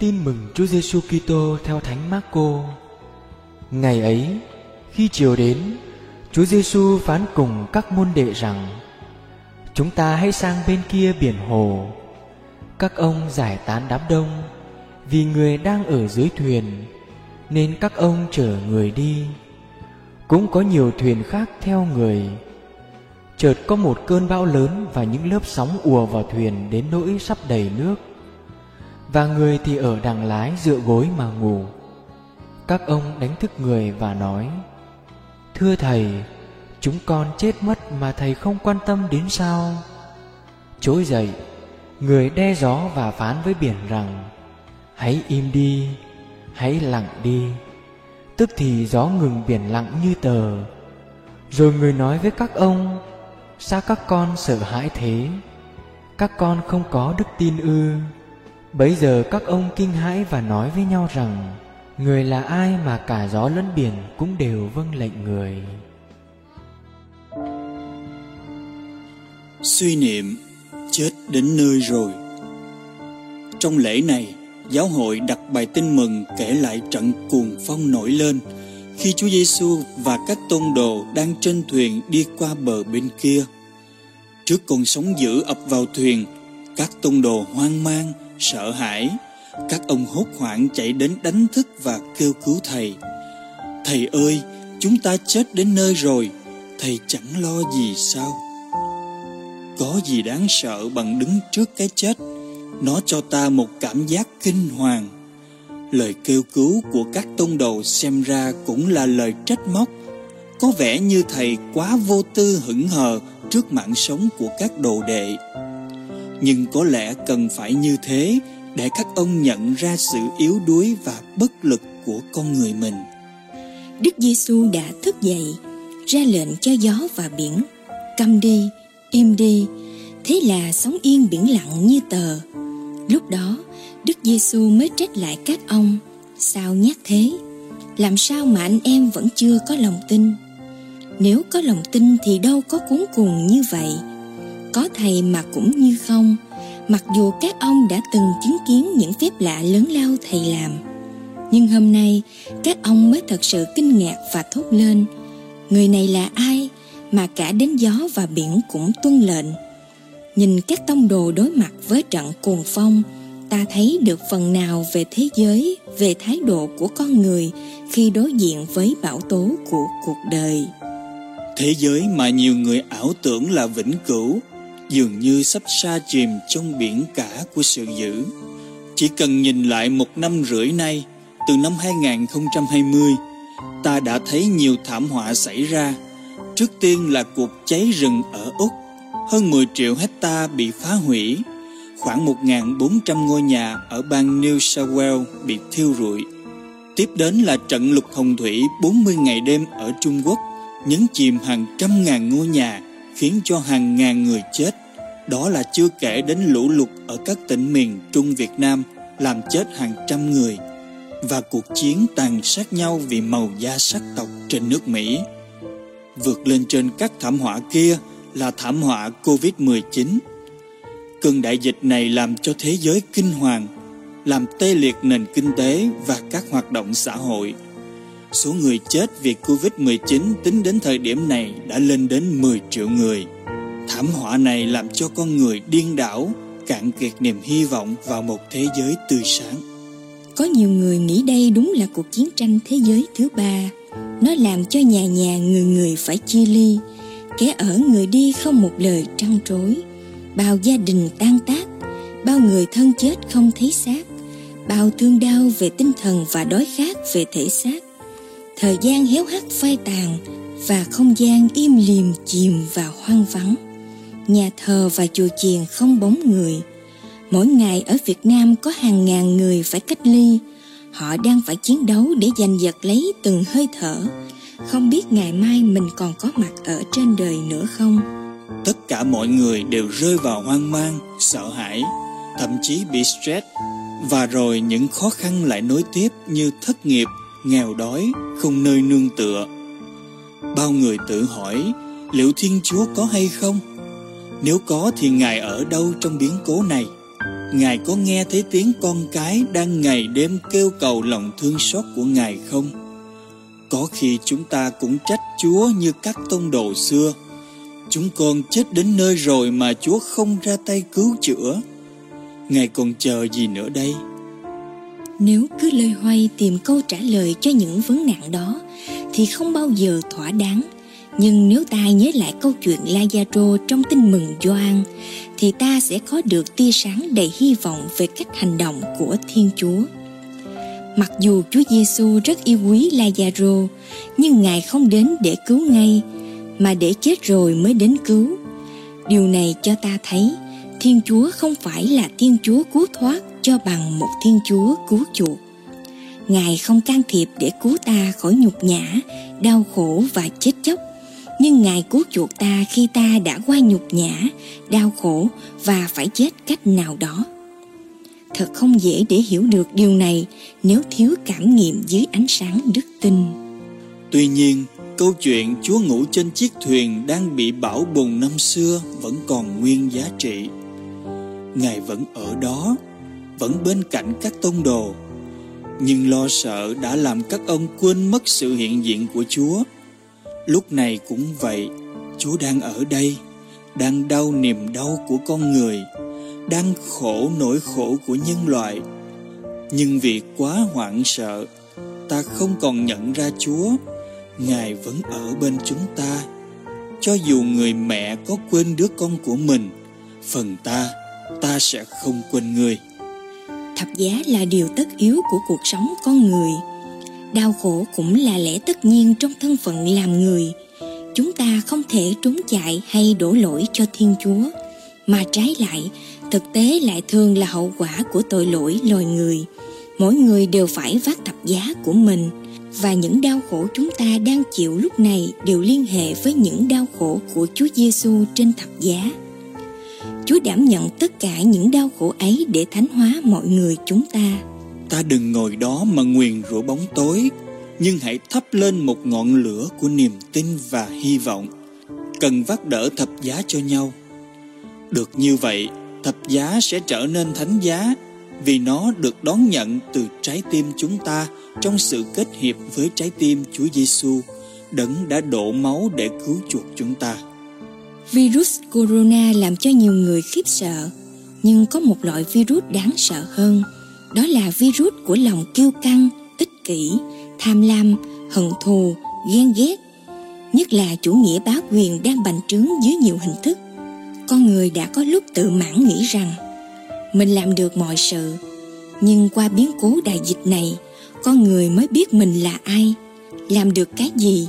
Tin mừng Chúa Giêsu Kitô theo Thánh Mác-cô. Ngày ấy, khi chiều đến, Chúa Giêsu phán cùng các môn đệ rằng: chúng ta hãy sang bên kia biển hồ. Các ông giải tán đám đông, vì người đang ở dưới thuyền, nên các ông chở người đi. Cũng có nhiều thuyền khác theo người. Chợt có một cơn bão lớn và những lớp sóng ùa vào thuyền đến nỗi sắp đầy nước, và người thì ở đằng lái dựa gối mà ngủ. Các ông đánh thức người và nói: thưa Thầy, chúng con chết mất mà Thầy không quan tâm đến sao? Trỗi dậy, người đe gió và phán với biển rằng: hãy im đi, hãy lặng đi. Tức thì gió ngừng, biển lặng như tờ. Rồi người nói với các ông: sao các con sợ hãi thế? Các con không có đức tin ư? Bấy giờ các ông kinh hãi và nói với nhau rằng: người là ai mà cả gió lẫn biển cũng đều vâng lệnh người? Suy niệm chết đến nơi rồi. Trong lễ này, giáo hội đặt bài tin mừng kể lại trận cuồng phong nổi lên khi Chúa Giêsu và các tông đồ đang trên thuyền đi qua bờ bên kia. Trước con sóng dữ ập vào thuyền, các tông đồ hoang mang, sợ hãi. Các ông hốt hoảng chạy đến đánh thức và kêu cứu Thầy. Thầy ơi, chúng ta chết đến nơi rồi, Thầy chẳng lo gì sao? Có gì đáng sợ bằng đứng trước cái chết? Nó cho ta một cảm giác kinh hoàng. Lời kêu cứu của các tông đồ xem ra cũng là lời trách móc. Có vẻ như Thầy quá vô tư hững hờ trước mạng sống của các đồ đệ. Nhưng có lẽ cần phải như thế để các ông nhận ra sự yếu đuối và bất lực của con người mình. Đức Giêsu đã thức dậy, ra lệnh cho gió và biển: câm đi, im đi. Thế là sóng yên biển lặng như tờ. Lúc đó, Đức Giêsu mới trách lại các ông: sao nhát thế? Làm sao mà anh em vẫn chưa có lòng tin? Nếu có lòng tin thì đâu có cuống cuồng như vậy. Có Thầy mà cũng như không, mặc dù các ông đã từng chứng kiến những phép lạ lớn lao Thầy làm. Nhưng hôm nay, các ông mới thật sự kinh ngạc và thốt lên: người này là ai mà cả đến gió và biển cũng tuân lệnh? Nhìn các tông đồ đối mặt với trận cuồng phong, ta thấy được phần nào về thế giới, về thái độ của con người khi đối diện với bão tố của cuộc đời. Thế giới mà nhiều người ảo tưởng là vĩnh cửu dường như sắp sa chìm trong biển cả của sự dữ. Chỉ cần nhìn lại 1 năm rưỡi nay, từ năm 2020, ta đã thấy nhiều thảm họa xảy ra. Trước tiên là cuộc cháy rừng ở Úc, hơn 10 triệu hecta bị phá hủy, khoảng 1.400 ngôi nhà ở bang New South Wales bị thiêu rụi. Tiếp đến là trận lụt hồng thủy 40 ngày đêm ở Trung Quốc, nhấn chìm hàng trăm ngàn ngôi nhà, khiến cho hàng ngàn người chết. Đó là chưa kể đến lũ lụt ở các tỉnh miền Trung Việt Nam, làm chết hàng trăm người. Và cuộc chiến tàn sát nhau vì màu da sắc tộc trên nước Mỹ. Vượt lên trên các thảm họa kia là thảm họa Covid-19. Cơn đại dịch này làm cho thế giới kinh hoàng, làm tê liệt nền kinh tế và các hoạt động xã hội. Số người chết vì Covid-19 tính đến thời điểm này đã lên đến 10 triệu người. Thảm họa này làm cho con người điên đảo, cạn kiệt niềm hy vọng vào một thế giới tươi sáng. Có nhiều người nghĩ đây đúng là cuộc chiến tranh thế giới thứ 3. Nó làm cho nhà nhà người người phải chia ly, kẻ ở người đi không một lời trăn trối. Bao gia đình tan tác, bao người thân chết không thấy xác, bao thương đau về tinh thần và đói khát về thể xác. Thời gian héo hắt phai tàn và không gian im lìm chìm vào hoang vắng. Nhà thờ và chùa chiền không bóng người. Mỗi ngày ở Việt Nam có hàng ngàn người phải cách ly. Họ đang phải chiến đấu để giành giật lấy từng hơi thở, không biết ngày mai mình còn có mặt ở trên đời nữa không. Tất cả mọi người đều rơi vào hoang mang, sợ hãi, thậm chí bị stress. Và rồi những khó khăn lại nối tiếp như thất nghiệp, nghèo đói, không nơi nương tựa. Bao người tự hỏi, liệu Thiên Chúa có hay không? Nếu có thì Ngài ở đâu trong biến cố này? Ngài có nghe thấy tiếng con cái đang ngày đêm kêu cầu lòng thương xót của Ngài không? Có khi chúng ta cũng trách Chúa như các tông đồ xưa. Chúng con chết đến nơi rồi mà Chúa không ra tay cứu chữa. Ngài còn chờ gì nữa đây? Nếu cứ loay hoay tìm câu trả lời cho những vấn nạn đó thì không bao giờ thỏa đáng. Nhưng nếu ta nhớ lại câu chuyện Lazaro trong Tin Mừng Gioan thì ta sẽ có được tia sáng đầy hy vọng về cách hành động của Thiên Chúa. Mặc dù Chúa Giêsu rất yêu quý Lazaro, nhưng Ngài không đến để cứu ngay, mà để chết rồi mới đến cứu. Điều này cho ta thấy Thiên Chúa không phải là Thiên Chúa cứu thoát cho bằng một Thiên Chúa cứu chuộc. Ngài không can thiệp để cứu ta khỏi nhục nhã, đau khổ và chết chóc, nhưng Ngài cứu chuộc ta khi ta đã qua nhục nhã, đau khổ và phải chết cách nào đó. Thật không dễ để hiểu được điều này nếu thiếu cảm nghiệm dưới ánh sáng đức tin. Tuy nhiên, câu chuyện Chúa ngủ trên chiếc thuyền đang bị bão bùng năm xưa vẫn còn nguyên giá trị. Ngài vẫn ở đó, vẫn bên cạnh các tông đồ. Nhưng lo sợ đã làm các ông quên mất sự hiện diện của Chúa. Lúc này cũng vậy, Chúa đang ở đây, đang đau niềm đau của con người, đang khổ nỗi khổ của nhân loại. Nhưng vì quá hoảng sợ, ta không còn nhận ra Chúa. Ngài vẫn ở bên chúng ta. Cho dù người mẹ có quên đứa con của mình, phần ta sẽ không quên người. Thập giá là điều tất yếu của cuộc sống con người. Đau khổ cũng là lẽ tất nhiên trong thân phận làm người. Chúng ta không thể trốn chạy hay đổ lỗi cho Thiên Chúa, mà trái lại, thực tế lại thường là hậu quả của tội lỗi loài người. Mỗi người đều phải vác thập giá của mình, và những đau khổ chúng ta đang chịu lúc này đều liên hệ với những đau khổ của Chúa Giêsu trên thập giá. Chúa đảm nhận tất cả những đau khổ ấy để thánh hóa mọi người chúng ta. Ta đừng ngồi đó mà nguyền rủa bóng tối, nhưng hãy thắp lên một ngọn lửa của niềm tin và hy vọng. Cần vác đỡ thập giá cho nhau. Được như vậy, thập giá sẽ trở nên thánh giá, vì nó được đón nhận từ trái tim chúng ta trong sự kết hiệp với trái tim Chúa Giêsu, Đấng đã đổ máu để cứu chuộc chúng ta. Virus corona làm cho nhiều người khiếp sợ, nhưng có một loại virus đáng sợ hơn. Đó là virus của lòng kiêu căng, ích kỷ, tham lam, hận thù, ghen ghét. Nhất là chủ nghĩa bá quyền đang bành trướng dưới nhiều hình thức. Con người đã có lúc tự mãn nghĩ rằng mình làm được mọi sự, nhưng qua biến cố đại dịch này, con người mới biết mình là ai, làm được cái gì.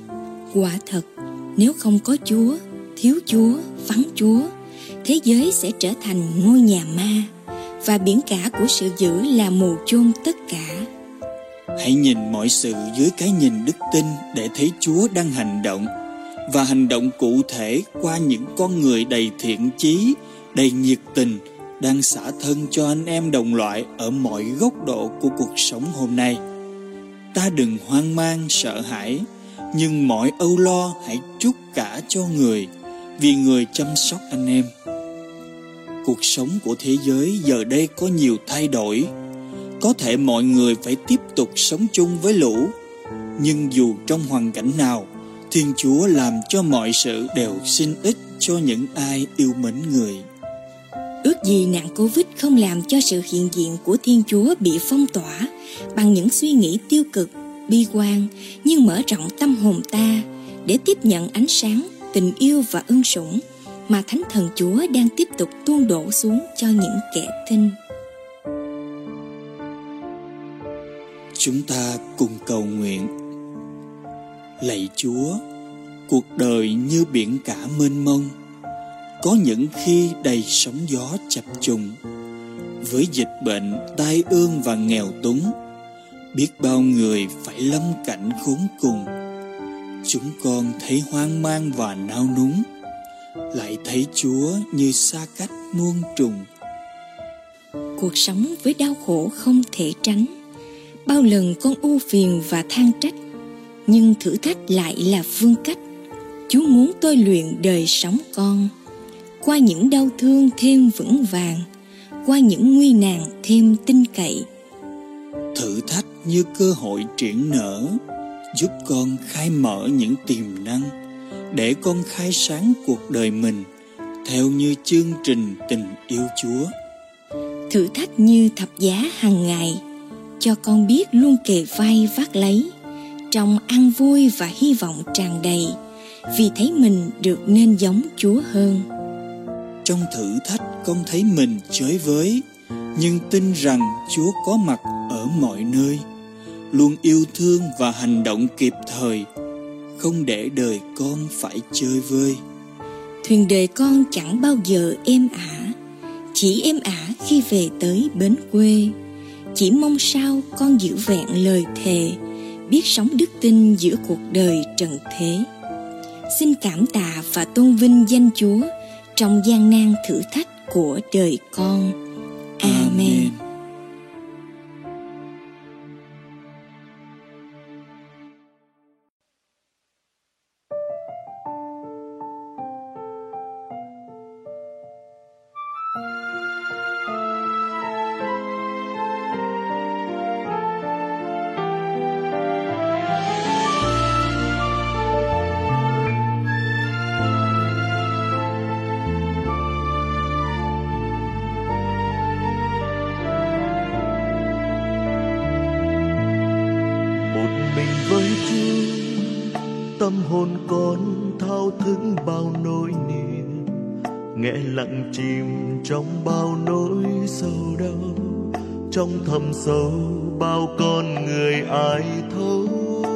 Quả thật, nếu không có Chúa, thiếu Chúa, vắng Chúa, thế giới sẽ trở thành ngôi nhà ma, và biển cả của sự dữ là mù chôn tất cả. Hãy nhìn mọi sự dưới cái nhìn đức tin để thấy Chúa đang hành động, và hành động cụ thể qua những con người đầy thiện chí, đầy nhiệt tình, đang xả thân cho anh em đồng loại ở mọi góc độ của cuộc sống hôm nay. Ta đừng hoang mang, sợ hãi, nhưng mọi âu lo hãy trút cả cho người, vì người chăm sóc anh em. Cuộc sống của thế giới giờ đây có nhiều thay đổi. Có thể mọi người phải tiếp tục sống chung với lũ, nhưng dù trong hoàn cảnh nào, Thiên Chúa làm cho mọi sự đều xin ích cho những ai yêu mến người. Ước gì nạn Covid không làm cho sự hiện diện của Thiên Chúa bị phong tỏa bằng những suy nghĩ tiêu cực, bi quan, nhưng mở rộng tâm hồn ta để tiếp nhận ánh sáng, tình yêu và ân sủng mà Thánh Thần Chúa đang tiếp tục tuôn đổ xuống cho những kẻ tin. Chúng ta cùng cầu nguyện. Lạy Chúa, cuộc đời như biển cả mênh mông, có những khi đầy sóng gió chập trùng. Với dịch bệnh, tai ương và nghèo túng, biết bao người phải lâm cảnh khốn cùng. Chúng con thấy hoang mang và nao núng, lại thấy Chúa như xa cách muôn trùng. Cuộc sống với đau khổ không thể tránh. Bao lần con ưu phiền và than trách, nhưng thử thách lại là phương cách. Chúa muốn tôi luyện đời sống con, qua những đau thương thêm vững vàng, qua những nguy nạn thêm tin cậy. Thử thách như cơ hội triển nở, giúp con khai mở những tiềm năng, để con khai sáng cuộc đời mình theo như chương trình tình yêu Chúa. Thử thách như thập giá hàng ngày, cho con biết luôn kề vai vác lấy, trong an vui và hy vọng tràn đầy, vì thấy mình được nên giống Chúa hơn. Trong thử thách con thấy mình chới với, nhưng tin rằng Chúa có mặt ở mọi nơi, luôn yêu thương và hành động kịp thời, không để đời con phải chơi vơi. Thuyền đời con chẳng bao giờ êm ả, chỉ êm ả khi về tới bến quê. Chỉ mong sao con giữ vẹn lời thề, biết sống đức tin giữa cuộc đời trần thế. Xin cảm tạ và tôn vinh danh Chúa trong gian nan thử thách của đời con. Amen. Tâm hồn con thao thức bao nỗi niềm, nghe lặng chìm trong bao nỗi sầu đau, trong thầm sâu bao con người ai thấu.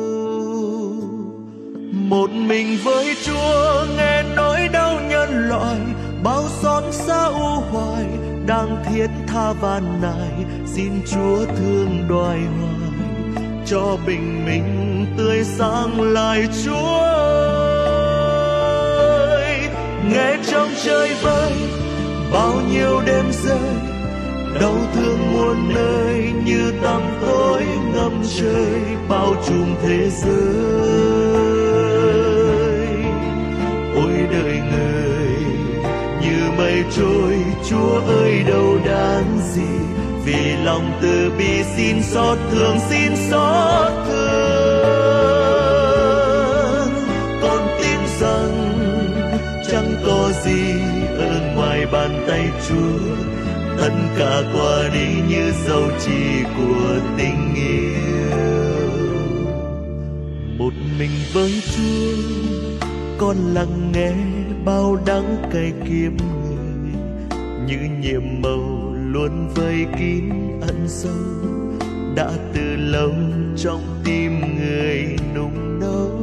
Một mình với Chúa nghe nỗi đau nhân loại, bao xót xa u hoài đang thiết tha van nài, xin Chúa thương đoài hoài cho bình minh tươi sáng lại. Chúa ơi, nghe trong trời vơi bao nhiêu đêm rơi, đau thương muôn nơi như tăm tối ngập trời bao trùm thế giới. Ôi đời người như mây trôi, Chúa ơi đâu đáng gì, vì lòng từ bi xin xót thương, xin xót thương. Con tin rằng chẳng có gì ở ngoài bàn tay Chúa, tất cả qua đi như dấu chỉ của tình yêu. Một mình với Chúa con lắng nghe bao đắng cay kiếp người, như nhiệm màu luôn vây kín ẩn sâu, đã từ lâu trong tim người nung nấu.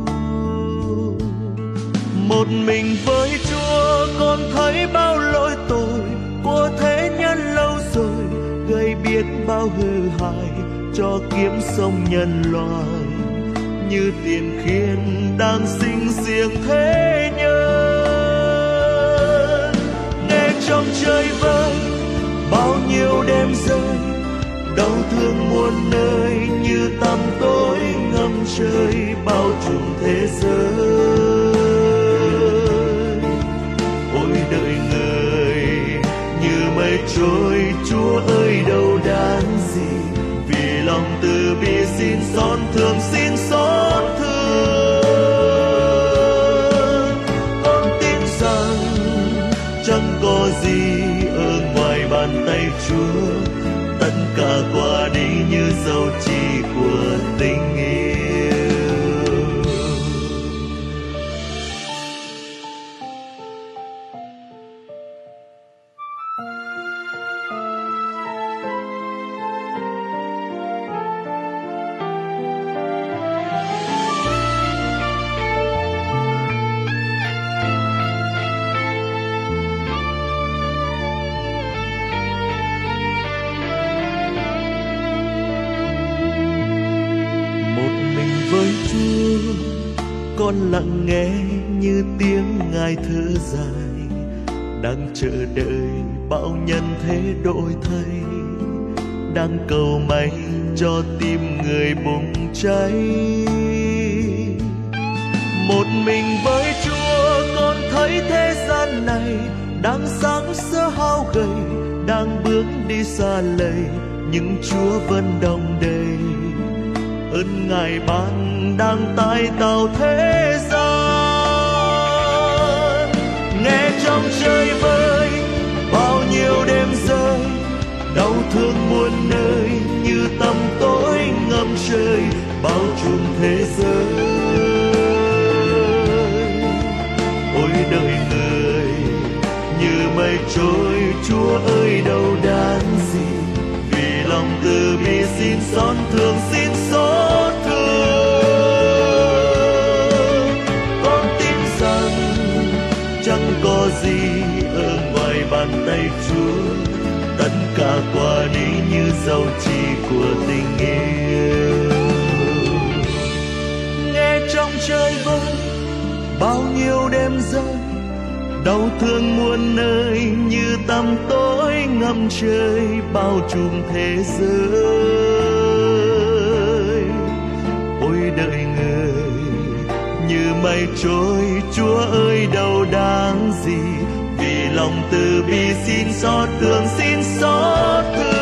Một mình với Chúa con thấy bao lỗi tội của thế nhân lâu rồi, gây biết bao hư hại cho kiếp sống nhân loại, như tiền khiên đang sinh riêng thế nhân. Nghe trong trời vơi bao nhiêu đêm rơi, đau thương muôn nơi như tăm tối ngập trời bao trùm thế giới. Ôi đời người như mây trôi, Chúa ơi đâu đáng gì, vì lòng từ bi xin xót thương, xin xót thương. Con tin rằng chẳng có gì ở ngoài bàn tay Chúa, tất cả qua đi như dấu chỉ của tình yêu. Con lặng nghe như tiếng Ngài thở dài, đang chờ đợi bao nhân thế đổi thay, đang cầu may cho tim người bùng cháy. Một mình với Chúa con thấy thế gian này đang sáng sơ hao gầy, đang bước hướng đi xa lầy, nhưng Chúa vẫn đong đầy. Ơn Ngài ban đang tái tạo thế gian. Nghe trong trời vơi bao nhiêu đêm rơi, đau thương muôn nơi như tăm tối ngập trời bao trùm thế giới. Ôi đời người như mây trôi, Chúa ơi đâu đáng gì, vì lòng từ bi xin xót thương, xin xót thương. Con tin rằng chẳng có gì ở ngoài bàn tay Chúa, tất cả qua đi như dấu chỉ của tình yêu. Nghe trong trời vơi bao nhiêu đêm rơi, đau thương muôn nơi như tăm tối ngập trời bao trùm thế giới. Ôi đời người như mây trôi, Chúa ơi đâu đáng gì, vì lòng từ bi xin xót thương, xin xót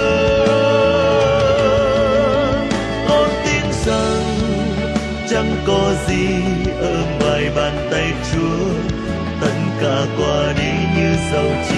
thương. Con tin rằng chẳng có gì ở ngoài bàn tay Chúa, tất cả qua đi như dấu chỉ